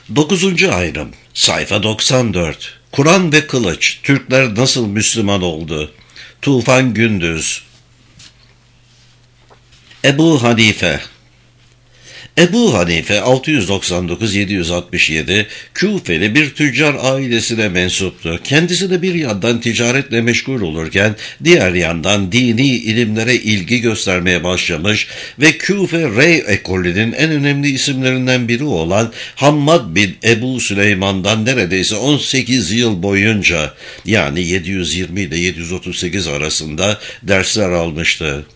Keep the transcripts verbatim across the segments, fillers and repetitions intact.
Dokuzuncu ayrım. Sayfa doksan dört. Kur'an ve kılıç. Türkler nasıl Müslüman oldu? Tufan Gündüz. Ebu Hanife. Ebu Hanife altı yüz doksan dokuz yedi yüz altmış yedi Küfeli bir tüccar ailesine mensuptu. Kendisi de bir yandan ticaretle meşgul olurken diğer yandan dini ilimlere ilgi göstermeye başlamış ve Küfe Rey ekolünün en önemli isimlerinden biri olan Hammad bin Ebu Süleyman'dan neredeyse on sekiz yıl boyunca, yani yedi yüz yirmi ile yedi yüz otuz sekiz arasında dersler almıştı.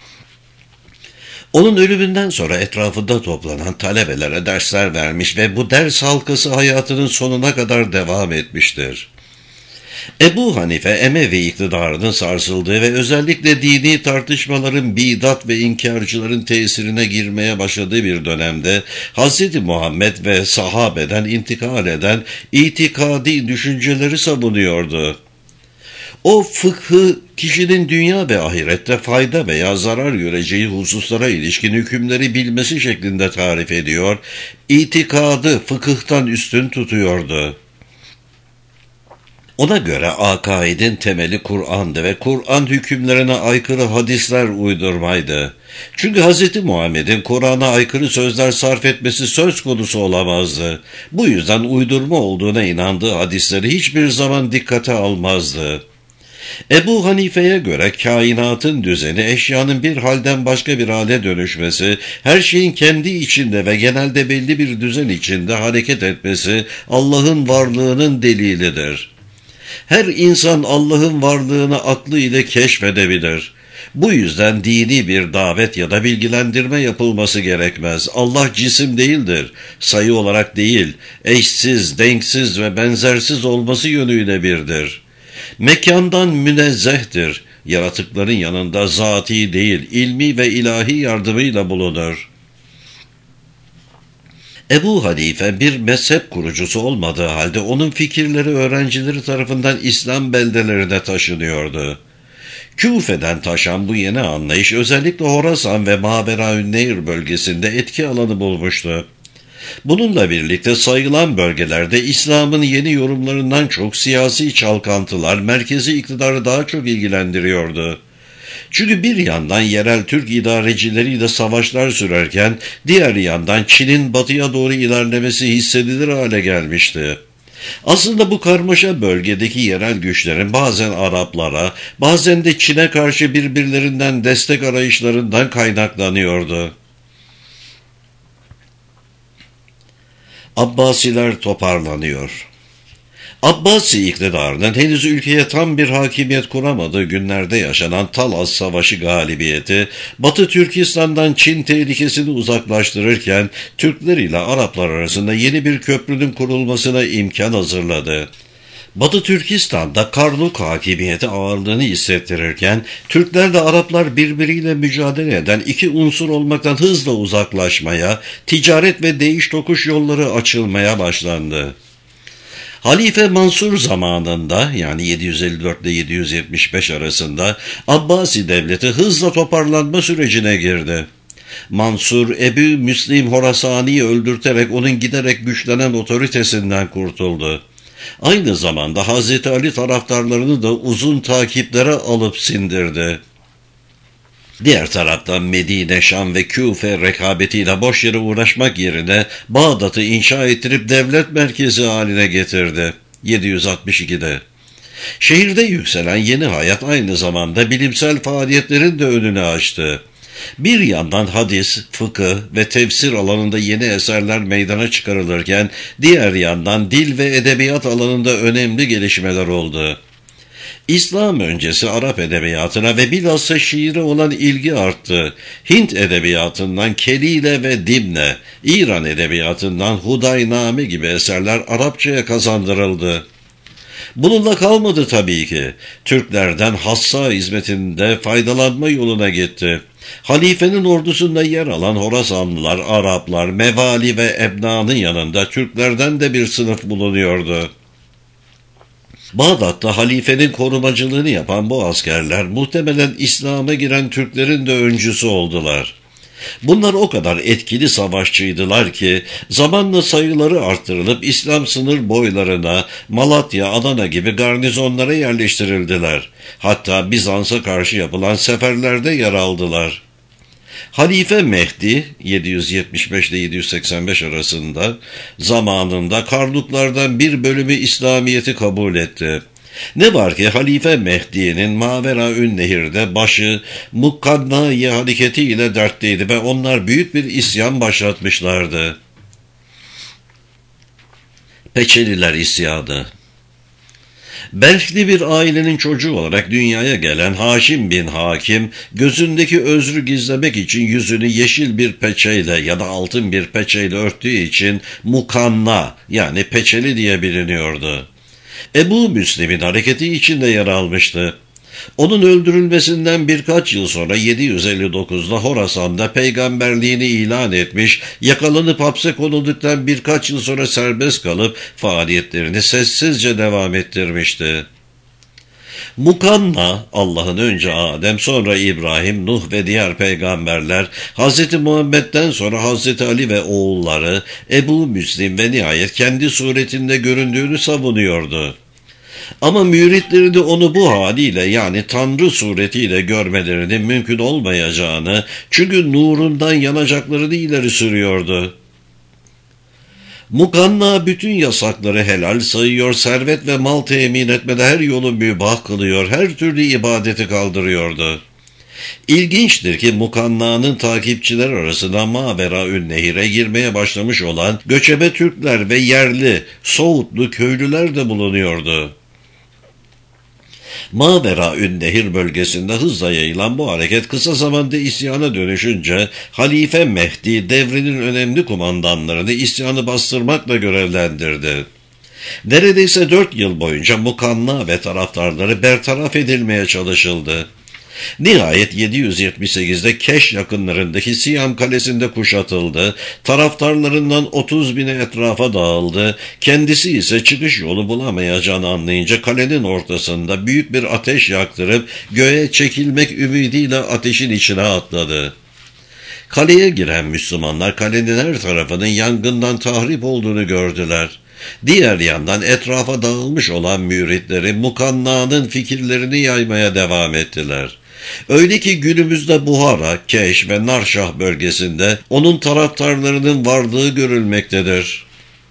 Onun ölümünden sonra etrafında toplanan talebelere dersler vermiş ve bu ders halkası hayatının sonuna kadar devam etmiştir. Ebu Hanife, Emevi iktidarının sarsıldığı ve özellikle dini tartışmaların bidat ve inkarcıların tesirine girmeye başladığı bir dönemde Hz. Muhammed ve sahabeden intikal eden itikadi düşünceleri savunuyordu. O fıkhı kişinin dünya ve ahirette fayda veya zarar göreceği hususlara ilişkin hükümleri bilmesi şeklinde tarif ediyor, itikadı fıkıhtan üstün tutuyordu. Ona göre akaidin temeli Kur'an'dı ve Kur'an hükümlerine aykırı hadisler uydurmaydı. Çünkü Hz. Muhammed'in Kur'an'a aykırı sözler sarf etmesi söz konusu olamazdı. Bu yüzden uydurma olduğuna inandığı hadisleri hiçbir zaman dikkate almazdı. Ebu Hanife'ye göre kainatın düzeni, eşyanın bir halden başka bir hale dönüşmesi, her şeyin kendi içinde ve genelde belli bir düzen içinde hareket etmesi Allah'ın varlığının delilidir. Her insan Allah'ın varlığını aklı ile keşfedebilir. Bu yüzden dini bir davet ya da bilgilendirme yapılması gerekmez. Allah cisim değildir, sayı olarak değil, eşsiz, denksiz ve benzersiz olması yönüyle birdir. Mekandan münezzehtir, yaratıkların yanında zati değil, ilmi ve ilahi yardımıyla bulunur. Ebu Hanife bir mezhep kurucusu olmadığı halde onun fikirleri öğrencileri tarafından İslam beldelerine taşınıyordu. Küfe'den taşan bu yeni anlayış özellikle Horasan ve Maveraünnehir bölgesinde etki alanı bulmuştu. Bununla birlikte sayılan bölgelerde İslam'ın yeni yorumlarından çok siyasi çalkantılar merkezi iktidarı daha çok ilgilendiriyordu. Çünkü bir yandan yerel Türk idarecileriyle savaşlar sürerken diğer yandan Çin'in batıya doğru ilerlemesi hissedilir hale gelmişti. Aslında bu karmaşa bölgedeki yerel güçlerin bazen Araplara, bazen de Çin'e karşı birbirlerinden destek arayışlarından kaynaklanıyordu. Abbasiler toparlanıyor. Abbasi iktidarının henüz ülkeye tam bir hakimiyet kuramadığı günlerde yaşanan Talas Savaşı galibiyeti, Batı Türkistan'dan Çin tehlikesini uzaklaştırırken Türkler ile Araplar arasında yeni bir köprünün kurulmasına imkan hazırladı. Batı Türkistan'da Karluk hakimiyeti ağırlığını hissettirirken Türklerle Araplar birbiriyle mücadele eden iki unsur olmaktan hızla uzaklaşmaya, ticaret ve değiş tokuş yolları açılmaya başlandı. Halife Mansur zamanında, yani yedi yüz elli dört ile yedi yüz yetmiş beş arasında Abbasi devleti hızla toparlanma sürecine girdi. Mansur, Ebu Müslim Horasani'yi öldürterek onun giderek güçlenen otoritesinden kurtuldu. Aynı zamanda Hazreti Ali taraftarlarını da uzun takiplere alıp sindirdi. Diğer taraftan Medine, Şam ve Küfe rekabetiyle boş yere uğraşmak yerine Bağdat'ı inşa ettirip devlet merkezi haline getirdi. yedi yüz altmış ikide. Şehirde yükselen yeni hayat aynı zamanda bilimsel faaliyetlerin de önünü açtı. Bir yandan hadis, fıkıh ve tefsir alanında yeni eserler meydana çıkarılırken, diğer yandan dil ve edebiyat alanında önemli gelişmeler oldu. İslam öncesi Arap edebiyatına ve bilhassa şiire olan ilgi arttı. Hint edebiyatından Kelile ve Dimne, İran edebiyatından Hudayname gibi eserler Arapçaya kazandırıldı. Bununla kalmadı tabii ki. Türklerden hassa hizmetinde faydalanma yoluna gitti. Halifenin ordusunda yer alan Horasanlılar, Araplar, Mevali ve Ebna'nın yanında Türklerden de bir sınıf bulunuyordu. Bağdat'ta halifenin korumacılığını yapan bu askerler muhtemelen İslam'a giren Türklerin de öncüsü oldular. Bunlar o kadar etkili savaşçıydılar ki zamanla sayıları artırılıp İslam sınır boylarına, Malatya, Adana gibi garnizonlara yerleştirildiler. Hatta Bizans'a karşı yapılan seferlerde yer aldılar. Halife Mehdi yedi yüz yetmiş beş ile yedi yüz seksen beş arasında zamanında Karluklardan bir bölümü İslamiyet'i kabul etti. Ne var ki Halife Mehdi'nin Maveraünnehir'de başı Mukkanna-i hareketiyle dertliydi ve onlar büyük bir isyan başlatmışlardı. Peçeliler isyanı. Belhli bir ailenin çocuğu olarak dünyaya gelen Haşim bin Hakim, gözündeki özrü gizlemek için yüzünü yeşil bir peçeyle ya da altın bir peçeyle örttüğü için Mukanna yani peçeli diye biliniyordu. Ebu Müslim'in hareketi içinde yer almıştı. Onun öldürülmesinden birkaç yıl sonra yedi yüz elli dokuzda Horasan'da peygamberliğini ilan etmiş, yakalanıp hapse konulduktan birkaç yıl sonra serbest kalıp faaliyetlerini sessizce devam ettirmişti. Mukanna, Allah'ın önce Adem, sonra İbrahim, Nuh ve diğer peygamberler, Hz. Muhammed'den sonra Hz. Ali ve oğulları, Ebu Müslim ve nihayet kendi suretinde göründüğünü savunuyordu. Ama müritleri de onu bu haliyle yani Tanrı suretiyle görmelerinin mümkün olmayacağını, çünkü nurundan yanacaklarını ileri sürüyordu. Mukanna bütün yasakları helal sayıyor, servet ve mal temin etmede her yolu mübah kılıyor, her türlü ibadeti kaldırıyordu. İlginçtir ki Mukanna'nın takipçiler arasında Maveraünnehir'e girmeye başlamış olan göçebe Türkler ve yerli, Soğutlu köylüler de bulunuyordu. Maveraünnehir bölgesinde hızla yayılan bu hareket kısa zamanda isyana dönüşünce Halife Mehdi devrinin önemli kumandanlarını isyanı bastırmakla görevlendirdi. Neredeyse dört yıl boyunca Mukanna ve taraftarları bertaraf edilmeye çalışıldı. Nihayet yedi yüz yetmiş sekizde Keş yakınlarındaki Siyam Kalesi'nde kuşatıldı, taraftarlarından otuz bine etrafa dağıldı, kendisi ise çıkış yolu bulamayacağını anlayınca kalenin ortasında büyük bir ateş yaktırıp göğe çekilmek ümidiyle ateşin içine atladı. Kaleye giren Müslümanlar kalenin her tarafının yangından tahrip olduğunu gördüler. Diğer yandan etrafa dağılmış olan müritleri Mukanna'nın fikirlerini yaymaya devam ettiler. Öyle ki günümüzde Buhara, Keş ve Narşah bölgesinde onun taraftarlarının varlığı görülmektedir.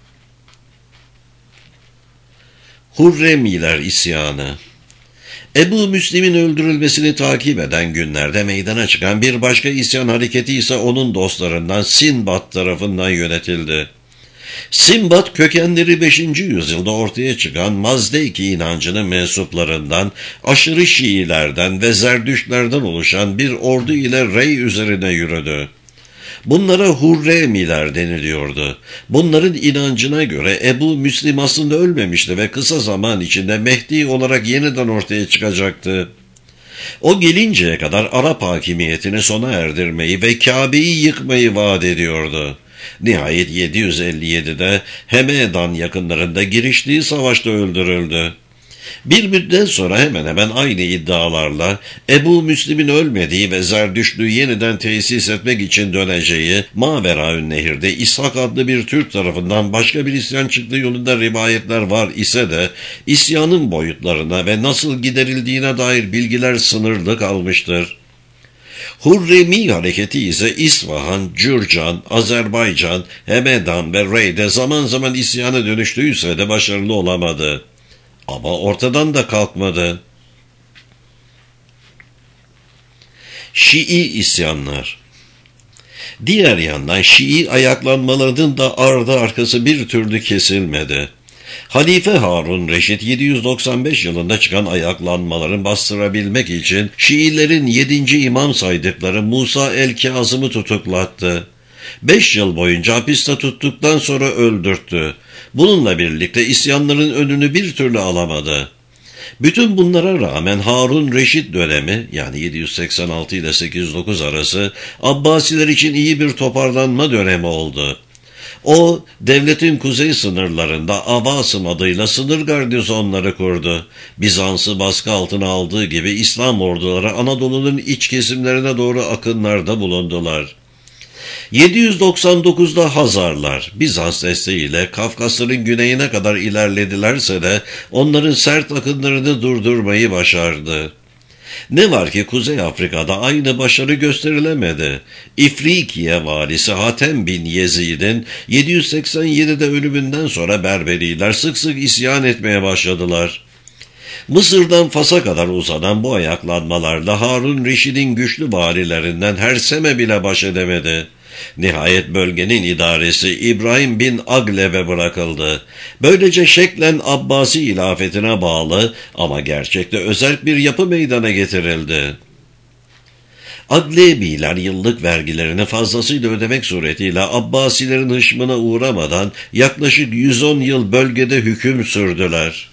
Hurremiler isyanı. Ebu Müslim'in öldürülmesini takip eden günlerde meydana çıkan bir başka isyan hareketi ise onun dostlarından Sinbad tarafından yönetildi. Sinbad kökenleri beşinci yüzyılda ortaya çıkan Mazdeki inancının mensuplarından, aşırı Şiilerden ve Zerdüştlerden oluşan bir ordu ile Rey üzerine yürüdü. Bunlara Hurremiler deniliyordu. Bunların inancına göre Ebu Müslim aslında ölmemişti ve kısa zaman içinde Mehdi olarak yeniden ortaya çıkacaktı. O gelinceye kadar Arap hakimiyetini sona erdirmeyi ve Kabe'yi yıkmayı vaat ediyordu. Nihayet yedi yüz elli yedide Hemedan yakınlarında giriştiği savaşta öldürüldü. Bir müddet sonra hemen hemen aynı iddialarla Ebu Müslim'in ölmediği ve Zerdüştlüğü yeniden tesis etmek için döneceği Maveraünnehir'de İshak adlı bir Türk tarafından başka bir isyan çıktığı yolunda rivayetler var ise de isyanın boyutlarına ve nasıl giderildiğine dair bilgiler sınırlı kalmıştır. Hurremi hareketi ise İsfahan, Cürcan, Azerbaycan, Hemedan ve Rey'de zaman zaman isyana dönüştüyse de başarılı olamadı. Ama ortadan da kalkmadı. Şii isyanlar. Diğer yandan Şii ayaklanmalarının da ardı arkası bir türlü kesilmedi. Halife Harun Reşit yedi yüz doksan beş yılında çıkan ayaklanmaların bastırabilmek için Şiilerin yedinci imam saydıkları Musa el-Kazım'ı tutuklattı. Beş yıl boyunca hapiste tuttuktan sonra öldürttü. Bununla birlikte isyanların önünü bir türlü alamadı. Bütün bunlara rağmen Harun Reşit dönemi yani yedi yüz seksen altı ile sekiz yüz dokuz arası Abbasiler için iyi bir toparlanma dönemi oldu. O, devletin kuzey sınırlarında Avasım adıyla sınır garnizonları kurdu. Bizans'ı baskı altına aldığı gibi İslam orduları Anadolu'nun iç kesimlerine doğru akınlarda bulundular. yedi yüz doksan dokuzda Hazarlar, Bizans desteğiyle Kafkasların güneyine kadar ilerledilerse de onların sert akınlarını durdurmayı başardı. Ne var ki Kuzey Afrika'da aynı başarı gösterilemedi. İfrikiye valisi Hatem bin Yezid'in yedi yüz seksen yedide ölümünden sonra Berberiler sık sık isyan etmeye başladılar. Mısır'dan Fas'a kadar uzanan bu ayaklanmalarla Harun Reşid'in güçlü valilerinden Herseme bile baş edemedi. Nihayet bölgenin idaresi İbrahim bin Agleb'e bırakıldı. Böylece şeklen Abbasi ilafetine bağlı ama gerçekte özerk bir yapı meydana getirildi. Aglebiler yıllık vergilerini fazlasıyla ödemek suretiyle Abbasilerin hışmına uğramadan yaklaşık yüz on yıl bölgede hüküm sürdüler.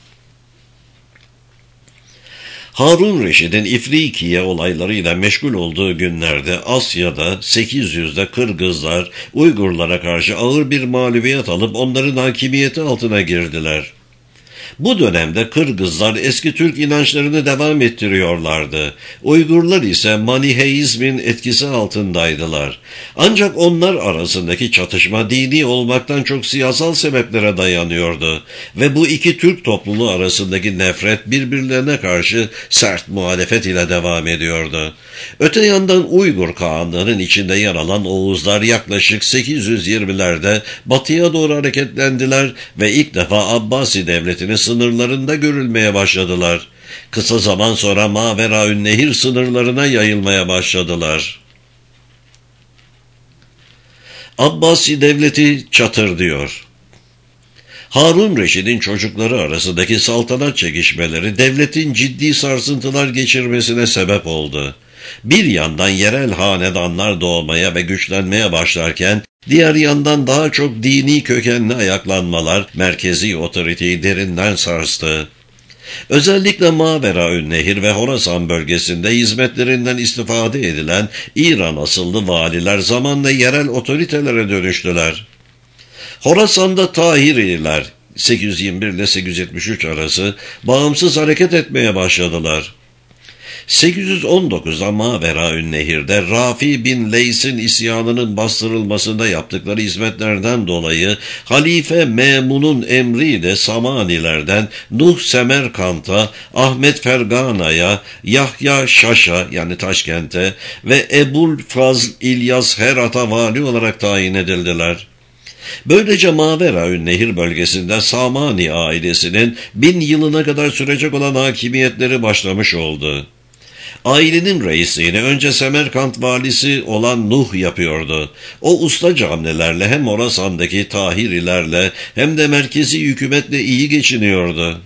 Harun Reşid'in İfrikiye olaylarıyla meşgul olduğu günlerde Asya'da sekiz yüzde Kırgızlar Uygurlara karşı ağır bir mağlubiyet alıp onların hakimiyeti altına girdiler. Bu dönemde Kırgızlar eski Türk inançlarını devam ettiriyorlardı. Uygurlar ise Maniheizmin etkisi altındaydılar. Ancak onlar arasındaki çatışma dini olmaktan çok siyasal sebeplere dayanıyordu ve bu iki Türk topluluğu arasındaki nefret birbirlerine karşı sert muhalefet ile devam ediyordu. Öte yandan Uygur Kağanlığı'nın içinde yer alan Oğuzlar yaklaşık sekiz yüz yirmilerde batıya doğru hareketlendiler ve ilk defa Abbasi devletini sınırlarında görülmeye başladılar. Kısa zaman sonra Maveraünnehir sınırlarına yayılmaya başladılar. Abbasi devleti çatırdıyor. Harun Reşid'in çocukları arasındaki saltanat çekişmeleri devletin ciddi sarsıntılar geçirmesine sebep oldu. Bir yandan yerel hanedanlar doğmaya ve güçlenmeye başlarken, diğer yandan daha çok dini kökenli ayaklanmalar merkezi otoriteyi derinden sarstı. Özellikle Maveraünnehir ve Horasan bölgesinde hizmetlerinden istifade edilen İran asıllı valiler zamanla yerel otoritelere dönüştüler. Horasan'da Tahiriler sekiz yüz yirmi bir ile sekiz yüz yetmiş üç arası bağımsız hareket etmeye başladılar. sekiz yüz on dokuzda Maveraünnehir'de Rafi bin Leys'in isyanının bastırılmasında yaptıkları hizmetlerden dolayı Halife Memun'un emriyle Samanilerden Nuh Semerkant'a, Ahmet Fergana'ya, Yahya Şaş'a yani Taşkent'e ve Ebul Fazl İlyas Herat'a vali olarak tayin edildiler. Böylece Maveraünnehir bölgesinde Samani ailesinin bin yılına kadar sürecek olan hakimiyetleri başlamış oldu. Ailenin reisliğini önce Semerkant valisi olan Nuh yapıyordu. O ustaca hamlelerle hem Horasan'daki Tahirilerle hem de merkezi hükümetle iyi geçiniyordu.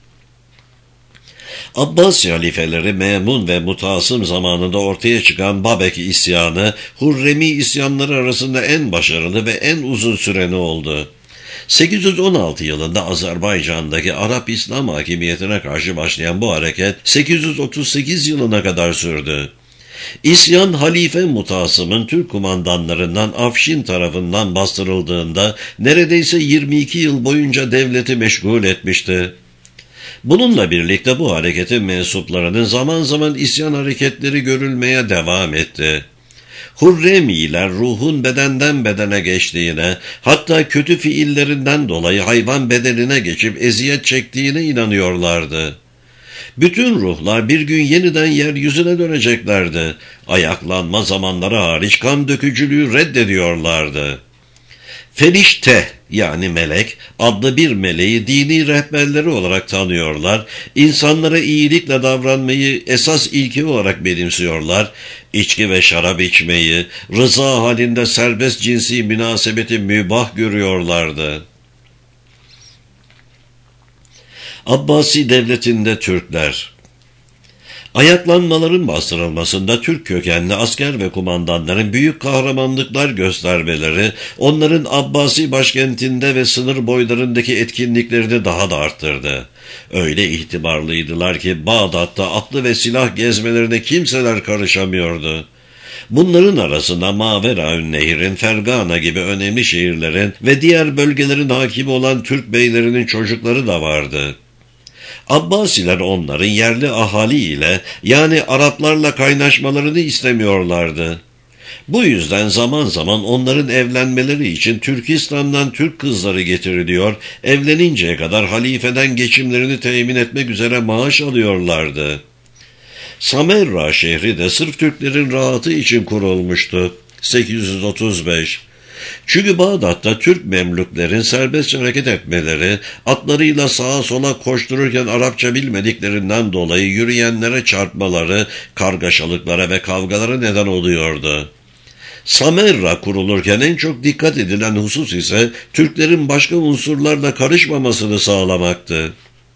Abbasi halifeleri Memun ve Mutasım zamanında ortaya çıkan Babek isyanı, Hurremi isyanları arasında en başarılı ve en uzun süreni oldu. sekiz yüz on altı yılında Azerbaycan'daki Arap İslam hakimiyetine karşı başlayan bu hareket sekiz yüz otuz sekiz yılına kadar sürdü. İsyan Halife Mutasım'ın Türk kumandanlarından Afşin tarafından bastırıldığında neredeyse yirmi iki yıl boyunca devleti meşgul etmişti. Bununla birlikte bu hareketin mensuplarının zaman zaman isyan hareketleri görülmeye devam etti. Hurremiler ruhun bedenden bedene geçtiğine, hatta kötü fiillerinden dolayı hayvan bedenine geçip eziyet çektiğine inanıyorlardı. Bütün ruhlar bir gün yeniden yeryüzüne döneceklerdi. Ayaklanma zamanları hariç kan dökücülüğü reddediyorlardı. Ferişte yani melek adlı bir meleği dini rehberleri olarak tanıyorlar, insanlara iyilikle davranmayı esas ilke olarak benimsiyorlar, içki ve şarap içmeyi, rıza halinde serbest cinsi münasebeti mübah görüyorlardı. Abbasi devletinde Türkler. Ayaklanmaların bastırılmasında Türk kökenli asker ve kumandanların büyük kahramanlıklar göstermeleri, onların Abbasi başkentinde ve sınır boylarındaki etkinliklerini daha da arttırdı. Öyle itibarlıydılar ki Bağdat'ta atlı ve silah gezmelerine kimseler karışamıyordu. Bunların arasında Maveraünnehir'in, Fergana gibi önemli şehirlerin ve diğer bölgelerin hakimi olan Türk beylerinin çocukları da vardı. Abbasiler onların yerli ahali ile yani Araplarla kaynaşmalarını istemiyorlardı. Bu yüzden zaman zaman onların evlenmeleri için Türkistan'dan Türk kızları getiriliyor, evleninceye kadar halifeden geçimlerini temin etmek üzere maaş alıyorlardı. Samerra şehri de sırf Türklerin rahatı için kurulmuştu. sekiz yüz otuz beş. Çünkü Bağdat'ta Türk Memlüklerin serbestçe hareket etmeleri, atlarıyla sağa sola koştururken Arapça bilmediklerinden dolayı yürüyenlere çarpmaları, kargaşalıklara ve kavgalara neden oluyordu. Samerra kurulurken en çok dikkat edilen husus ise Türklerin başka unsurlarla karışmamasını sağlamaktı.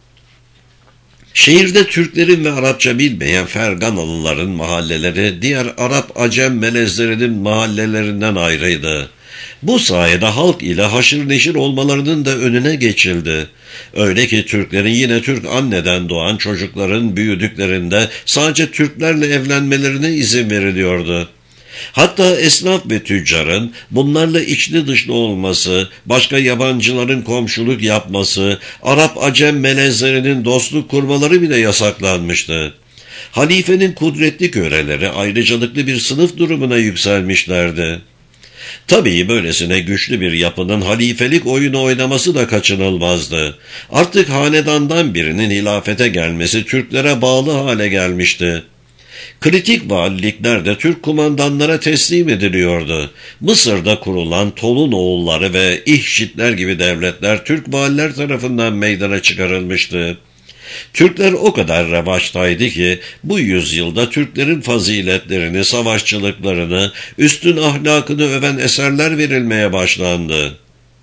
Şehirde Türklerin ve Arapça bilmeyen Ferganalıların mahalleleri diğer Arap Acem melezlerinin mahallelerinden ayrıydı. Bu sayede halk ile haşır neşir olmalarının da önüne geçildi. Öyle ki Türklerin yine Türk anneden doğan çocukların büyüdüklerinde sadece Türklerle evlenmelerine izin veriliyordu. Hatta esnaf ve tüccarın bunlarla içli dışlı olması, başka yabancıların komşuluk yapması, Arap Acem melezlerinin dostluk kurmaları bile yasaklanmıştı. Halifenin kudretli köleleri ayrıcalıklı bir sınıf durumuna yükselmişlerdi. Tabii böylesine güçlü bir yapının halifelik oyunu oynaması da kaçınılmazdı. Artık hanedandan birinin hilafete gelmesi Türklere bağlı hale gelmişti. Kritik valilikler de Türk kumandanlara teslim ediliyordu. Mısır'da kurulan Tolun oğulları ve İhşitler gibi devletler Türk valiler tarafından meydana çıkarılmıştı. Türkler o kadar revaçtaydı ki bu yüzyılda Türklerin faziletlerini, savaşçılıklarını, üstün ahlakını öven eserler verilmeye başlandı.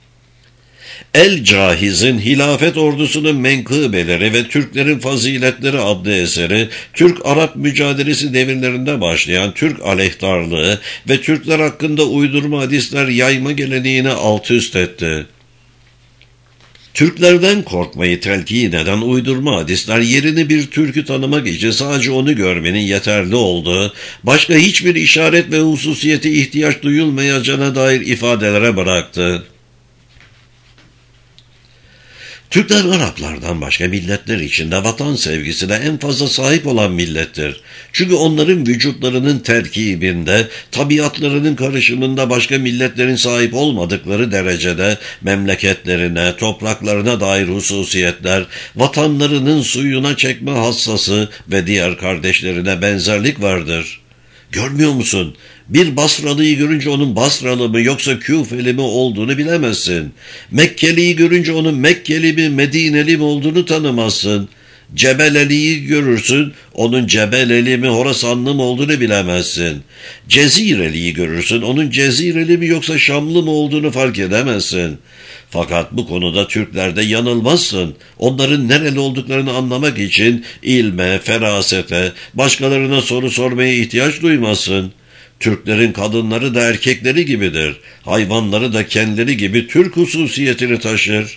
El-Cahiz'in Hilafet Ordusu'nun Menkıbeleri ve Türklerin Faziletleri adlı eseri, Türk-Arap mücadelesi devirlerinde başlayan Türk aleyhtarlığı ve Türkler hakkında uydurma hadisler yayma geleneğini alt üst etti. Türklerden korkmayı telkin eden uydurma hadisler yerini bir Türk'ü tanımak için sadece onu görmenin yeterli olduğu, başka hiçbir işaret ve hususiyete ihtiyaç duyulmayacağına dair ifadelere bıraktı. Türkler Araplardan başka milletler içinde vatan sevgisine en fazla sahip olan millettir. Çünkü onların vücutlarının terkibinde, tabiatlarının karışımında başka milletlerin sahip olmadıkları derecede memleketlerine, topraklarına dair hususiyetler, vatanlarının suyuna çekme hassası ve diğer kardeşlerine benzerlik vardır. Görmüyor musun? Bir Basralı'yı görünce onun Basralı mı yoksa Küfeli mi olduğunu bilemezsin. Mekkeli'yi görünce onun Mekkeli mi Medineli mi olduğunu tanımazsın. Cebeleli'yi görürsün, onun Cebeleli mi Horasanlı mı olduğunu bilemezsin. Cezireli'yi görürsün, onun Cezireli mi yoksa Şamlı mı olduğunu fark edemezsin. Fakat bu konuda Türklerde yanılmazsın. Onların nereli olduklarını anlamak için ilme, ferasete, başkalarına soru sormaya ihtiyaç duymazsın. Türklerin kadınları da erkekleri gibidir. Hayvanları da kendileri gibi Türk hususiyetini taşır.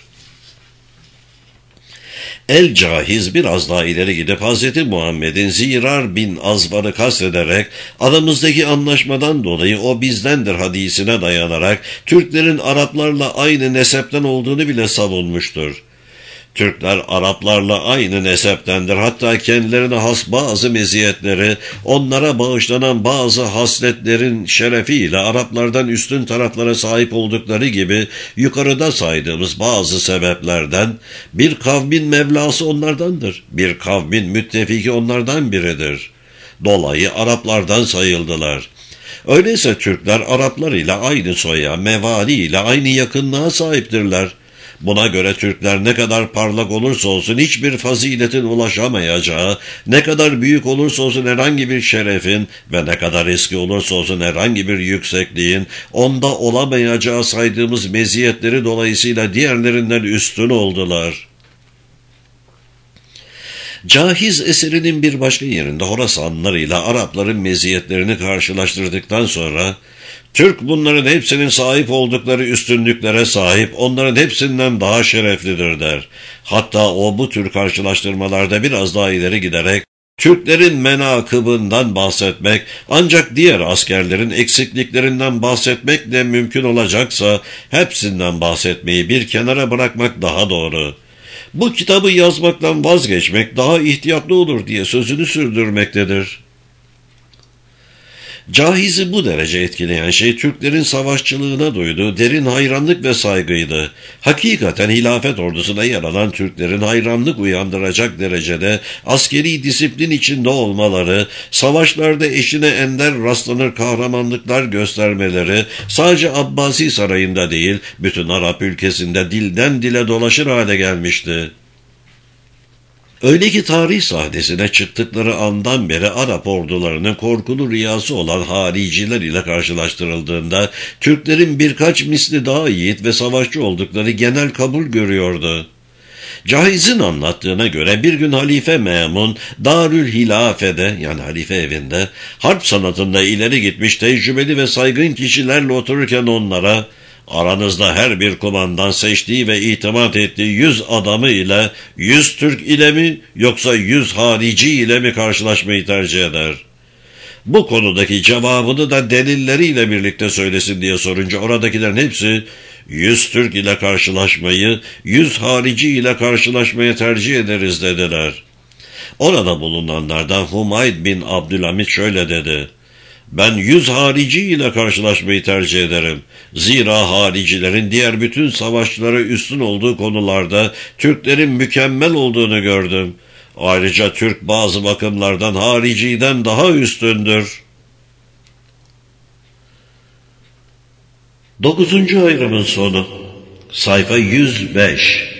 El-Cahiz biraz daha ileri gidip Hazreti Muhammed'in Zirar bin Azvar'ı kastederek aramızdaki anlaşmadan dolayı o bizdendir hadisine dayanarak Türklerin Araplarla aynı nesepten olduğunu bile savunmuştur. Türkler Araplarla aynı neseptendir. Hatta kendilerine has bazı meziyetleri, onlara bağışlanan bazı hasletlerin şerefiyle Araplardan üstün taraflara sahip oldukları gibi yukarıda saydığımız bazı sebeplerden bir kavmin Mevlası onlardandır. Bir kavmin müttefiki onlardan biridir. Dolayı Araplardan sayıldılar. Öyleyse Türkler Araplar ile aynı soya, mevali ile aynı yakınlığa sahiptirler. Buna göre Türkler ne kadar parlak olursa olsun hiçbir faziletin ulaşamayacağı, ne kadar büyük olursa olsun herhangi bir şerefin ve ne kadar eski olursa olsun herhangi bir yüksekliğin onda olamayacağı saydığımız meziyetleri dolayısıyla diğerlerinden üstün oldular. Cahiz eserinin bir başka yerinde Horasanlılar ile Arapların meziyetlerini karşılaştırdıktan sonra Türk bunların hepsinin sahip oldukları üstünlüklere sahip, onların hepsinden daha şereflidir der. Hatta o bu tür karşılaştırmalarda biraz daha ileri giderek Türklerin menakıbından bahsetmek, ancak diğer askerlerin eksikliklerinden bahsetmek de mümkün olacaksa hepsinden bahsetmeyi bir kenara bırakmak daha doğru. Bu kitabı yazmaktan vazgeçmek daha ihtiyatlı olur diye sözünü sürdürmektedir. Cahiz'i bu derece etkileyen şey Türklerin savaşçılığına duyduğu derin hayranlık ve saygıydı. Hakikaten hilafet ordusuna yer alan Türklerin hayranlık uyandıracak derecede askeri disiplin içinde olmaları, savaşlarda eşine ender rastlanır kahramanlıklar göstermeleri sadece Abbasi sarayında değil, bütün Arap ülkesinde dilden dile dolaşır hale gelmişti. Öyle ki tarih sahnesine çıktıkları andan beri Arap ordularının korkulu rüyası olan hariciler ile karşılaştırıldığında Türklerin birkaç misli daha yiğit ve savaşçı oldukları genel kabul görüyordu. Cahiz'in anlattığına göre bir gün Halife Memun Darül Hilafe'de, yani halife evinde, harp sanatında ileri gitmiş tecrübeli ve saygın kişilerle otururken onlara, aranızda her bir kumandan seçtiği ve itimat ettiği yüz adamı ile yüz Türk ile mi yoksa yüz harici ile mi karşılaşmayı tercih eder? Bu konudaki cevabını da delilleriyle birlikte söylesin diye sorunca oradakilerin hepsi yüz Türk ile karşılaşmayı, yüz harici ile karşılaşmayı tercih ederiz dediler. Orada bulunanlardan Humayd bin Abdülhamid şöyle dedi: Ben yüz harici ile karşılaşmayı tercih ederim. Zira haricilerin diğer bütün savaşçılara üstün olduğu konularda Türklerin mükemmel olduğunu gördüm. Ayrıca Türk bazı bakımlardan hariciden daha üstündür. Dokuzuncu ayrımın sonu. Sayfa yüz beş.